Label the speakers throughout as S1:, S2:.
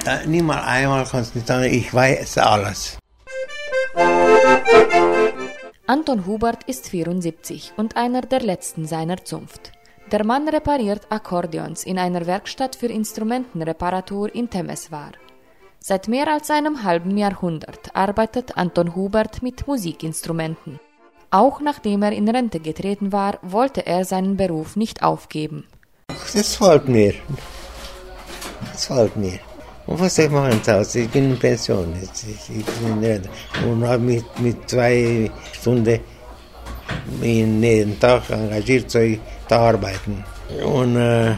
S1: Niemals einmal kannst du nicht sagen, ich weiß alles.
S2: Anton Hubert ist 74 und einer der letzten seiner Zunft. Der Mann repariert Akkordeons in einer Werkstatt für Instrumentenreparatur in Temeswar. Seit mehr als einem halben Jahrhundert arbeitet Anton Hubert mit Musikinstrumenten. Auch nachdem er in Rente getreten war, wollte er seinen Beruf nicht aufgeben.
S1: Das gefällt mir. Und was soll ich machen zu Hause? Ich bin in Pension. Ich bin in Rente. Und habe mich mit 2 Stunden jeden Tag engagiert, zu arbeiten. Und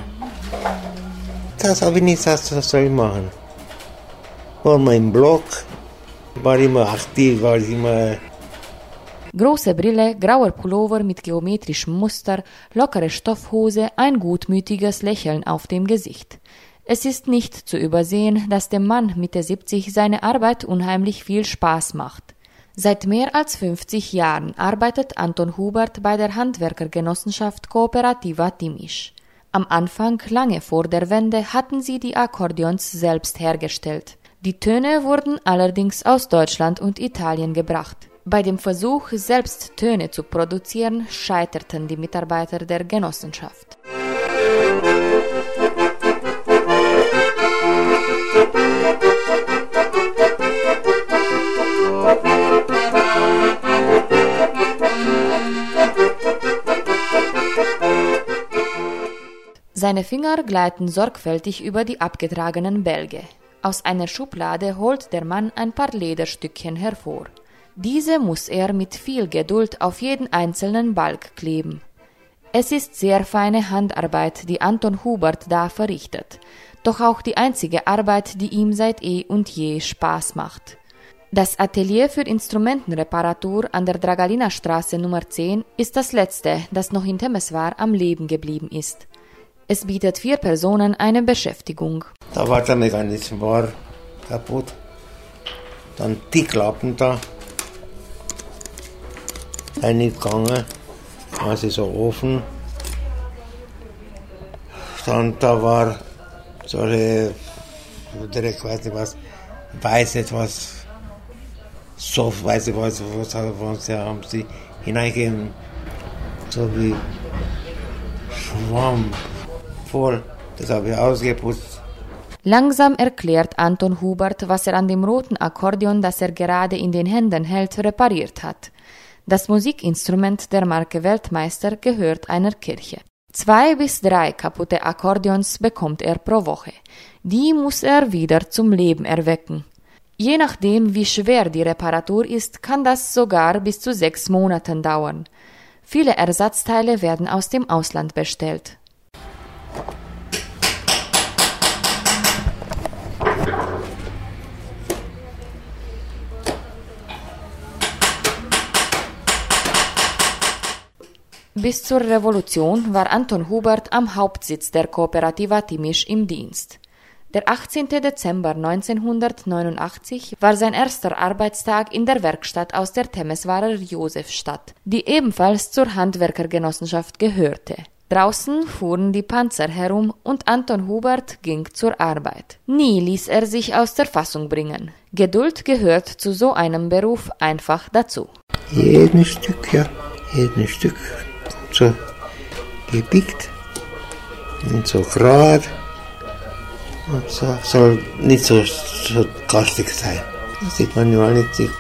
S1: das habe ich nicht gesagt, was soll ich machen. War mein Blog, war immer aktiv, war immer...
S2: Große Brille, grauer Pullover mit geometrischem Muster, lockere Stoffhose, ein gutmütiges Lächeln auf dem Gesicht. Es ist nicht zu übersehen, dass dem Mann Mitte 70 seine Arbeit unheimlich viel Spaß macht. Seit mehr als 50 Jahren arbeitet Anton Hubert bei der Handwerkergenossenschaft Kooperativa Timiș. Am Anfang, lange vor der Wende, hatten sie die Akkordeons selbst hergestellt. Die Töne wurden allerdings aus Deutschland und Italien gebracht. Bei dem Versuch, selbst Töne zu produzieren, scheiterten die Mitarbeiter der Genossenschaft. Seine Finger gleiten sorgfältig über die abgetragenen Bälge. Aus einer Schublade holt der Mann ein paar Lederstückchen hervor. Diese muss er mit viel Geduld auf jeden einzelnen Balg kleben. Es ist sehr feine Handarbeit, die Anton Hubert da verrichtet, doch auch die einzige Arbeit, die ihm seit eh und je Spaß macht. Das Atelier für Instrumentenreparatur an der Dragalina-Straße Nummer 10 ist das letzte, das noch in Temeswar am Leben geblieben ist. Es bietet 4 Personen eine Beschäftigung.
S1: Da war der Mechanismus war kaputt. Dann die Klappen da. Nicht gegangen. Also so offen. Dann da war solche, ich weiß nicht was, Soft, weiß nicht was haben sie hineingegeben. So wie Schwamm. Voll, das habe ich ausgeputzt.
S2: Langsam erklärt Anton Hubert, was er an dem roten Akkordeon, das er gerade in den Händen hält, repariert hat. Das Musikinstrument der Marke Weltmeister gehört einer Kirche. 2 bis 3 kaputte Akkordeons bekommt er pro Woche. Die muss er wieder zum Leben erwecken. Je nachdem, wie schwer die Reparatur ist, kann das sogar bis zu 6 Monaten dauern. Viele Ersatzteile werden aus dem Ausland bestellt. Bis zur Revolution war Anton Hubert am Hauptsitz der Kooperativa Timiș im Dienst. Der 18. Dezember 1989 war sein erster Arbeitstag in der Werkstatt aus der Temeswarer Josefstadt, die ebenfalls zur Handwerkergenossenschaft gehörte. Draußen fuhren die Panzer herum und Anton Hubert ging zur Arbeit. Nie ließ er sich aus der Fassung bringen. Geduld gehört zu so einem Beruf einfach dazu.
S1: Jeden Stück so gebiegt und so gerade und so soll nicht so garstig sein. Das sieht man ja nicht, so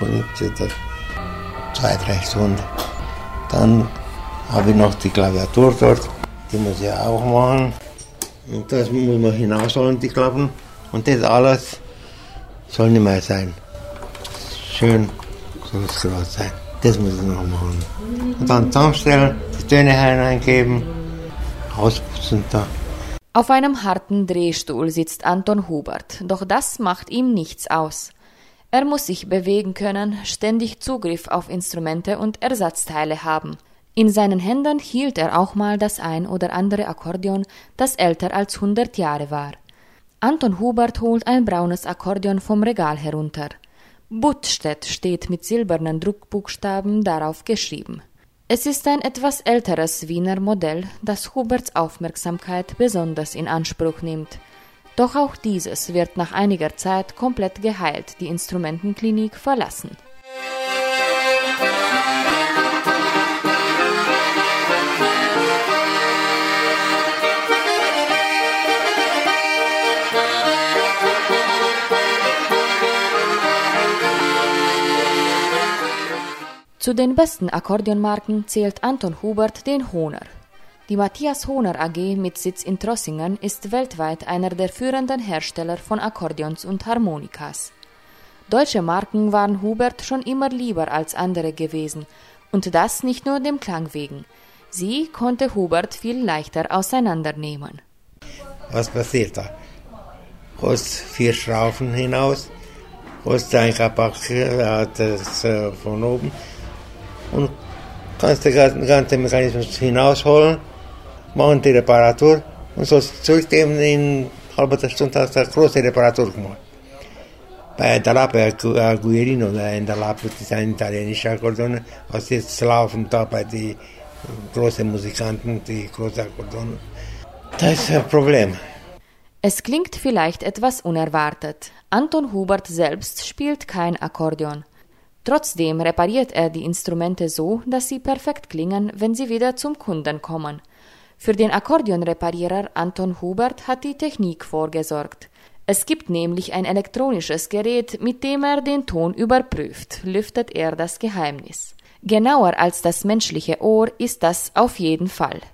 S1: 2-3 Stunden. Dann habe ich noch die Klaviatur dort, die muss ich auch machen. Und das muss man hinausholen, die Klappen. Und das alles soll nicht mehr sein. Schön soll es gerade sein. Das muss ich noch machen. Und dann zusammenstellen, die Töne hineingeben, ausputzen da.
S2: Auf einem harten Drehstuhl sitzt Anton Hubert, doch das macht ihm nichts aus. Er muss sich bewegen können, ständig Zugriff auf Instrumente und Ersatzteile haben. In seinen Händen hielt er auch mal das ein oder andere Akkordeon, das älter als 100 Jahre war. Anton Hubert holt ein braunes Akkordeon vom Regal herunter. Buttstedt steht mit silbernen Druckbuchstaben darauf geschrieben. Es ist ein etwas älteres Wiener Modell, das Huberts Aufmerksamkeit besonders in Anspruch nimmt. Doch auch dieses wird nach einiger Zeit komplett geheilt, die Instrumentenklinik verlassen. Zu den besten Akkordeonmarken zählt Anton Hubert den Hohner. Die Matthias Hohner AG mit Sitz in Trossingen ist weltweit einer der führenden Hersteller von Akkordeons und Harmonikas. Deutsche Marken waren Hubert schon immer lieber als andere gewesen, und das nicht nur dem Klang wegen. Sie konnte Hubert viel leichter auseinandernehmen.
S1: Was passiert da? Holst 4 Schrauben hinaus, holst ein Kapak von oben und kannst den ganzen Mechanismus hinausholen, machen die Reparatur und so zurückgeben in halber Stunde hast du eine große Reparatur gemacht. Bei Dalape Guerino, in Dalape, das ist ein italienischer Akkordeon, was jetzt laufen da bei den großen Musikanten, die großen Akkordeone. Das ist ein Problem.
S2: Es klingt vielleicht etwas unerwartet. Anton Hubert selbst spielt kein Akkordeon. Trotzdem repariert er die Instrumente so, dass sie perfekt klingen, wenn sie wieder zum Kunden kommen. Für den Akkordeonreparierer Anton Hubert hat die Technik vorgesorgt. Es gibt nämlich ein elektronisches Gerät, mit dem er den Ton überprüft, lüftet er das Geheimnis. Genauer als das menschliche Ohr ist das auf jeden Fall.